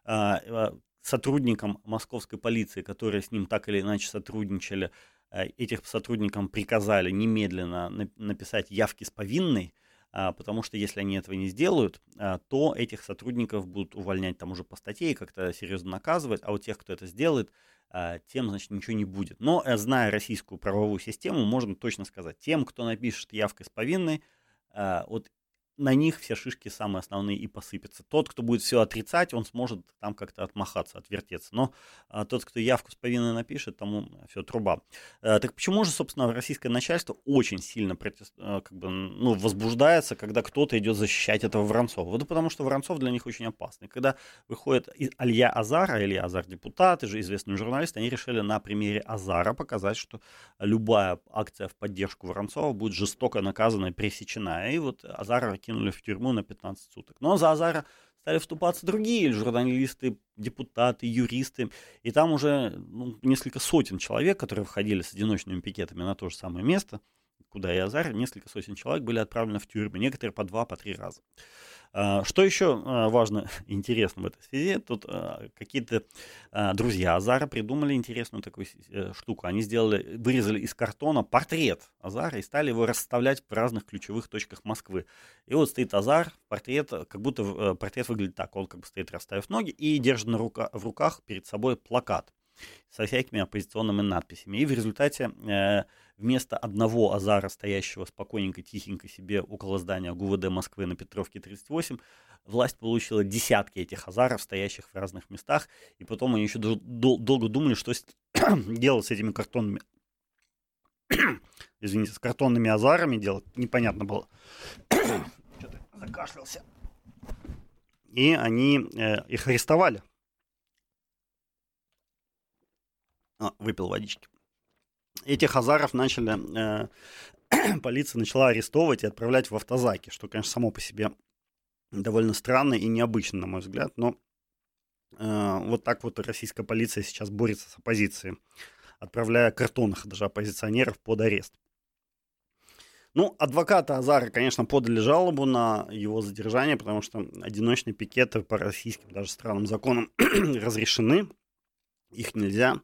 Сотрудникам московской полиции, которые с ним так или иначе сотрудничали, этих сотрудникам приказали немедленно написать явки с повинной, потому что если они этого не сделают, то этих сотрудников будут увольнять там уже по статье и как-то серьезно наказывать, а у тех, кто это сделает, тем, значит, ничего не будет. Но, зная российскую правовую систему, можно точно сказать, тем, кто напишет явкой с повинной, вот на них все шишки самые основные и посыпятся. Тот, кто будет все отрицать, он сможет там как-то отмахаться, отвертеться. Но тот, кто явку с повинной напишет, тому все труба. Так почему же, собственно, российское начальство очень сильно возбуждается, когда кто-то идет защищать этого Воронцова? Вот потому что Воронцов для них очень опасный. Когда выходит Илья Азар депутат, и же известный журналист, они решили на примере Азара показать, что любая акция в поддержку Воронцова будет жестоко наказана и пресечена. И вот Азара кинули в тюрьму на 15 суток. Но за Азара стали вступаться другие журналисты, депутаты, юристы. И там уже несколько сотен человек, которые входили с одиночными пикетами на то же самое место, куда и Азар, несколько сотен человек были отправлены в тюрьму, некоторые по 2, по 3 раза. Что еще важно и интересно в этой связи, тут какие-то друзья Азара придумали интересную такую штуку. Они вырезали из картона портрет Азара и стали его расставлять в разных ключевых точках Москвы. И вот стоит Азар, портрет, как будто портрет выглядит так, он как бы стоит, расставив ноги, и держит в руках перед собой плакат со всякими оппозиционными надписями. И в результате вместо одного Азара, стоящего спокойненько, тихенько себе около здания ГУВД Москвы на Петровке 38, власть получила десятки этих Азаров, стоящих в разных местах. И потом они еще долго думали, что делать с этими картонными... Извините, с картонными Азарами делать непонятно было. Что-то закашлялся. И они их арестовали. Выпил водички. Этих Азаров полиция начала арестовывать и отправлять в автозаки, что, конечно, само по себе довольно странно и необычно, на мой взгляд, но вот так вот российская полиция сейчас борется с оппозицией, отправляя картонных даже оппозиционеров под арест. Ну, адвокаты Азара, конечно, подали жалобу на его задержание, потому что одиночные пикеты по российским даже странным законам разрешены, их нельзя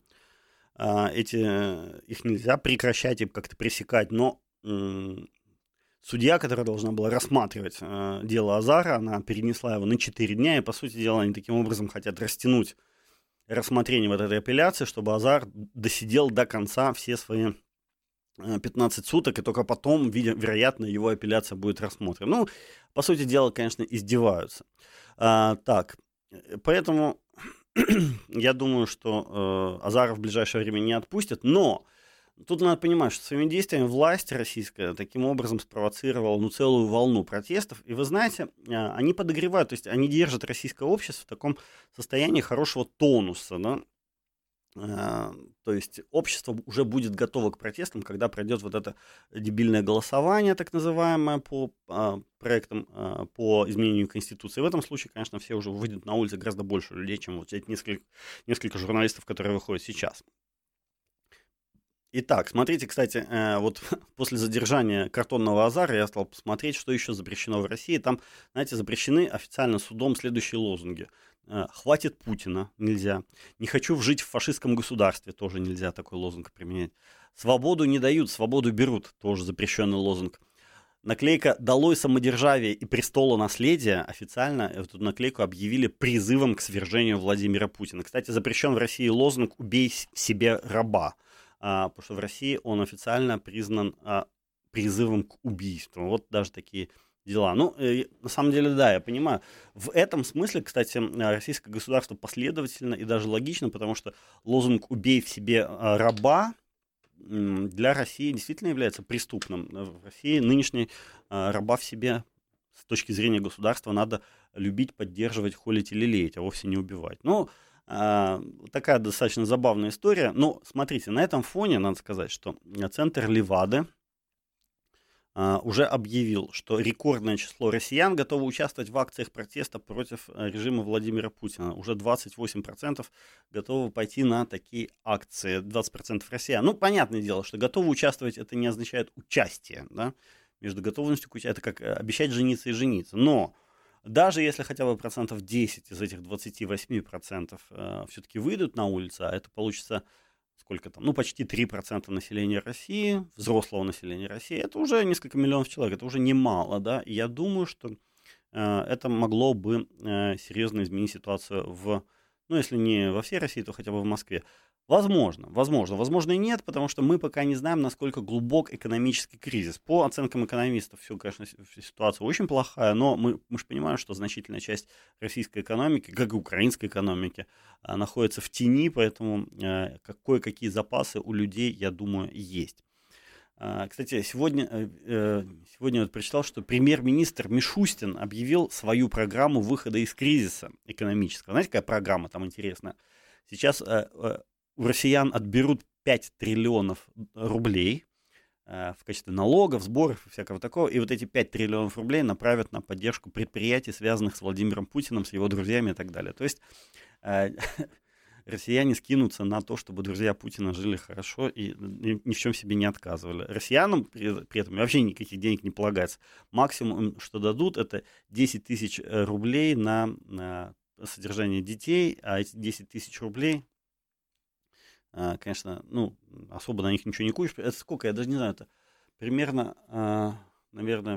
прекращать и как-то пресекать, но судья, которая должна была рассматривать дело Азара, она перенесла его на 4 дня, и, по сути дела, они таким образом хотят растянуть рассмотрение вот этой апелляции, чтобы Азар досидел до конца все свои 15 суток, и только потом, вероятно, его апелляция будет рассмотрена. Ну, по сути дела, конечно, издеваются. Так, поэтому... Я думаю, что Азара в ближайшее время не отпустят, но тут надо понимать, что своими действиями власть российская таким образом спровоцировала целую волну протестов. И вы знаете, они подогревают, то есть они держат российское общество в таком состоянии хорошего тонуса, да? То есть общество уже будет готово к протестам, когда пройдет вот это дебильное голосование, так называемое, по проектам по изменению Конституции. В этом случае, конечно, все уже выйдут на улицы гораздо больше людей, чем вот эти несколько журналистов, которые выходят сейчас. Итак, смотрите, кстати, вот после задержания картонного Азара я стал посмотреть, что еще запрещено в России. Там, знаете, запрещены официально судом следующие лозунги. «Хватит Путина» нельзя. «Не хочу жить в фашистском государстве» тоже нельзя такой лозунг применять. «Свободу не дают, свободу берут» тоже запрещенный лозунг. Наклейка «Долой самодержавие и престолонаследие» официально эту наклейку объявили призывом к свержению Владимира Путина. Кстати, запрещен в России лозунг «Убей себе раба», потому что в России он официально признан призывом к убийству. Вот даже такие дела. Ну, на самом деле, да, я понимаю. В этом смысле, кстати, российское государство последовательно и даже логично, потому что лозунг «Убей в себе раба» для России действительно является преступным. В России нынешний раба в себе с точки зрения государства надо любить, поддерживать, холить и лелеять, а вовсе не убивать. Ну, такая достаточно забавная история. Но смотрите, на этом фоне надо сказать, что центр Левады уже объявил, что рекордное число россиян готовы участвовать в акциях протеста против режима Владимира Путина. Уже 28% готовы пойти на такие акции. 20% россиян. Ну, понятное дело, что готовы участвовать, это не означает участие. Да? Между готовностью к участию, это как обещать жениться и жениться. Но даже если хотя бы 10% из этих 28% все-таки выйдут на улицу, а это получится сколько там, ну, почти 3% населения России, взрослого населения России, это уже несколько миллионов человек, это уже немало, да, и я думаю, что это могло бы серьезно изменить ситуацию ну, если не во всей России, то хотя бы в Москве. Возможно и нет, потому что мы пока не знаем, насколько глубок экономический кризис. По оценкам экономистов, все, конечно, ситуация очень плохая, но мы же понимаем, что значительная часть российской экономики, как и украинской экономики, находится в тени, поэтому кое-какие запасы у людей, я думаю, есть. Кстати, сегодня я прочитал, что премьер-министр Мишустин объявил свою программу выхода из кризиса экономического. Знаете, какая программа там интересная? Сейчас у россиян отберут 5 триллионов рублей в качестве налогов, сборов и всякого такого. И вот эти 5 триллионов рублей направят на поддержку предприятий, связанных с Владимиром Путиным, с его друзьями и так далее. То есть россияне скинутся на то, чтобы друзья Путина жили хорошо и ни в чем себе не отказывали. Россиянам при этом вообще никаких денег не полагается. Максимум, что дадут, это 10 тысяч рублей на содержание детей, а эти 10 тысяч рублей, конечно, ну, особо на них ничего не купишь. Это сколько? Я даже не знаю. Это примерно, наверное,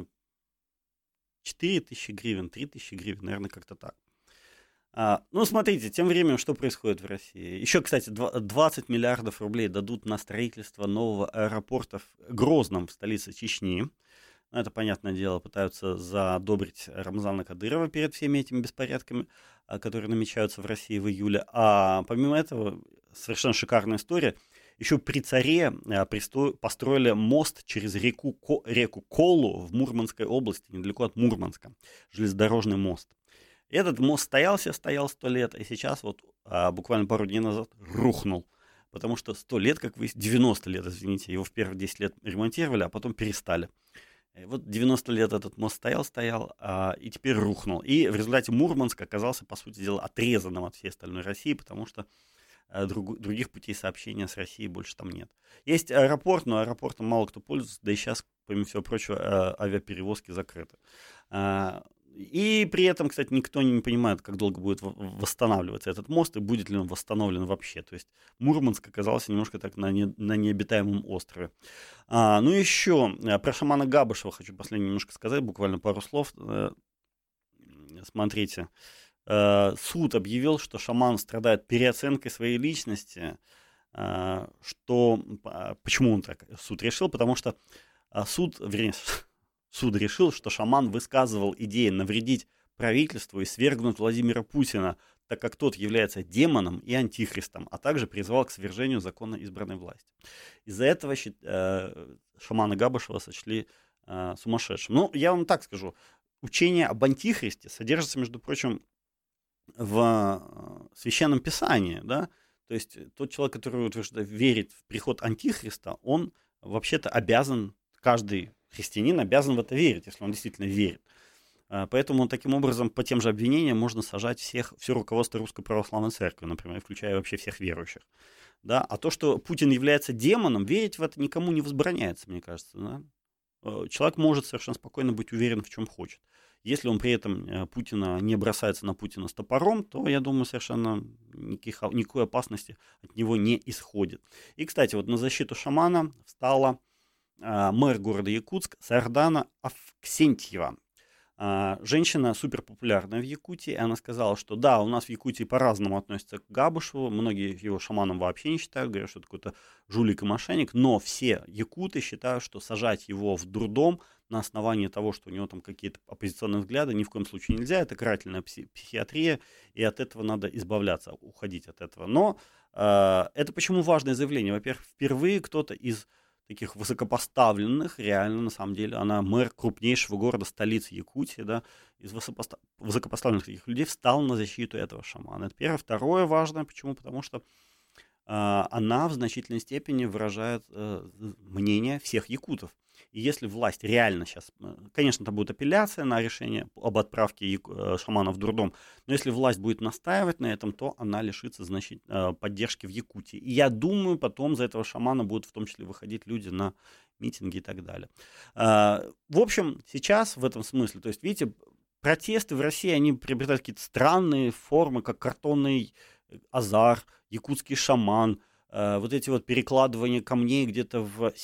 4 тысячи гривен, 3 тысячи гривен, наверное, как-то так. Ну, смотрите, тем временем, что происходит в России. Еще, кстати, 20 миллиардов рублей дадут на строительство нового аэропорта в Грозном, в столице Чечни. Ну, это, понятное дело, пытаются задобрить Рамзана Кадырова перед всеми этими беспорядками, которые намечаются в России в июле. А помимо этого, совершенно шикарная история. Еще при царе построили мост через реку Колу в Мурманской области, недалеко от Мурманска. Железнодорожный мост. Этот мост стоял 100 лет, и сейчас вот буквально пару дней назад рухнул. Потому что 100 лет, как вы, 90 лет, извините, его в первые 10 лет ремонтировали, а потом перестали. И вот 90 лет этот мост стоял, и теперь рухнул. И в результате Мурманск оказался, по сути дела, отрезанным от всей остальной России, потому что других путей сообщения с Россией больше там нет. Есть аэропорт, но аэропортом мало кто пользуется, да и сейчас, помимо всего прочего, авиаперевозки закрыты. И при этом, кстати, никто не понимает, как долго будет восстанавливаться этот мост и будет ли он восстановлен вообще. То есть Мурманск оказался немножко так на необитаемом острове. Ну еще про шамана Габышева хочу последнее немножко сказать, буквально пару слов. Смотрите, суд объявил, что шаман страдает переоценкой своей личности. Почему он так? Суд решил, потому что суд решил, что шаман высказывал идеи навредить правительству и свергнуть Владимира Путина, так как тот является демоном и антихристом, а также призвал к свержению законно избранной власти. Из-за этого шамана Габышева сочли сумасшедшим. Ну, я вам так скажу, учение об антихристе содержится, между прочим, в Священном Писании, да, то есть тот человек, который верит в приход антихриста, он вообще-то обязан, каждый христианин обязан в это верить, если он действительно верит. Поэтому таким образом по тем же обвинениям можно сажать все руководство Русской Православной Церкви, например, включая вообще всех верующих. Да? А то, что Путин является демоном, верить в это никому не возбраняется, мне кажется. Да? Человек может совершенно спокойно быть уверен в чем хочет. Если он при этом Путина не бросается на Путина с топором, то, я думаю, совершенно никакой опасности от него не исходит. И, кстати, вот на защиту шамана встала мэр города Якутск Сардана Авксентьева. Женщина суперпопулярная в Якутии, она сказала, что да, у нас в Якутии по-разному относятся к Габушеву, многие его шаманом вообще не считают, говорят, что это какой-то жулик и мошенник, но все якуты считают, что сажать его в дурдом на основании того, что у него там какие-то оппозиционные взгляды, ни в коем случае нельзя, это карательная психиатрия, и от этого надо избавляться, уходить от этого. Но это почему важное заявление? Во-первых, впервые кто-то из таких высокопоставленных, реально, на самом деле, она мэр крупнейшего города, столицы Якутии, да, из высокопоставленных таких людей встал на защиту этого шамана. Это первое. Второе важное, почему? Потому что она в значительной степени выражает мнение всех якутов. И если власть реально сейчас, конечно, это будет апелляция на решение об отправке шамана в дурдом, но если власть будет настаивать на этом, то она лишится поддержки в Якутии. И я думаю, потом за этого шамана будут в том числе выходить люди на митинги и так далее. В общем, сейчас в этом смысле, то есть, видите, протесты в России, они приобретают какие-то странные формы, как картонный азар, якутский шаман, вот эти вот перекладывания камней где-то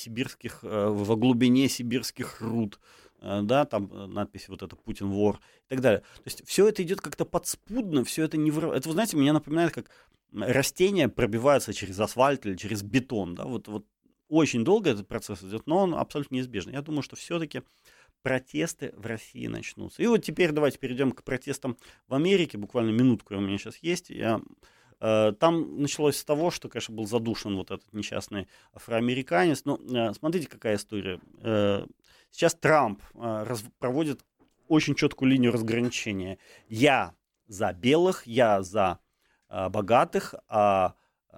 в глубине сибирских руд, да, там надпись вот это «Путин вор» и так далее. То есть все это идет как-то подспудно, все это не вырывается. Это, вы знаете, меня напоминает, как растения пробиваются через асфальт или через бетон, да, вот очень долго этот процесс идет, но он абсолютно неизбежный. Я думаю, что все-таки протесты в России начнутся. И вот теперь давайте перейдем к протестам в Америке. Буквально минутку у меня сейчас есть. Там началось с того, что, конечно, был задушен вот этот несчастный афроамериканец. Но смотрите, какая история. Сейчас Трамп проводит очень четкую линию разграничения. Я за белых, я за богатых, а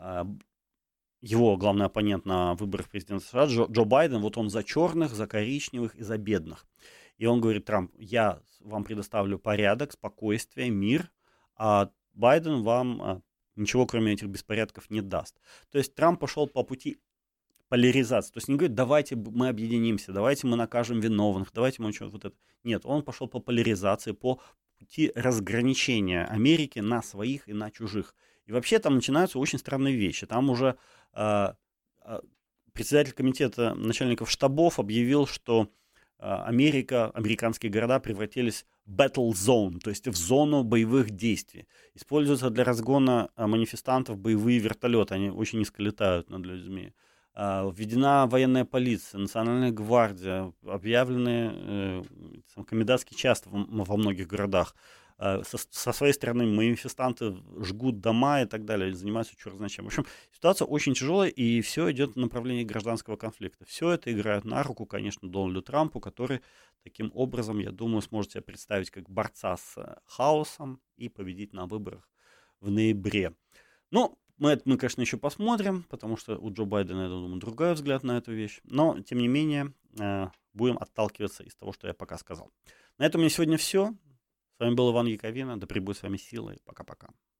его главный оппонент на выборах президента США, Джо Байден, вот он за черных, за коричневых и за бедных. И он говорит: Трамп, я вам предоставлю порядок, спокойствие, мир, а Байден вам ничего, кроме этих беспорядков, не даст. То есть Трамп пошел по пути поляризации. То есть не говорит: давайте мы объединимся, давайте мы накажем виновных, давайте мы что-то вот это. Нет, он пошел по поляризации, по пути разграничения Америки на своих и на чужих. И вообще там начинаются очень странные вещи. Там уже председатель комитета начальников штабов объявил, что американские города превратились в battle zone, то есть в зону боевых действий. Используются для разгона манифестантов боевые вертолеты, они очень низко летают над людьми. Введена военная полиция, национальная гвардия, объявлены комендантский час во многих городах. Со своей стороны манифестанты жгут дома и так далее, занимаются черт знает чем. В общем, ситуация очень тяжелая, и все идет в направлении гражданского конфликта. Все это играет на руку, конечно, Дональду Трампу, который таким образом, я думаю, сможет себе представить как борца с хаосом и победить на выборах в ноябре. Но мы, конечно, еще посмотрим, потому что у Джо Байдена, я думаю, другой взгляд на эту вещь. Но, тем не менее, будем отталкиваться из того, что я пока сказал. На этом у меня сегодня все. С вами был Иван Яковина. Да пребудет с вами сила. И пока-пока.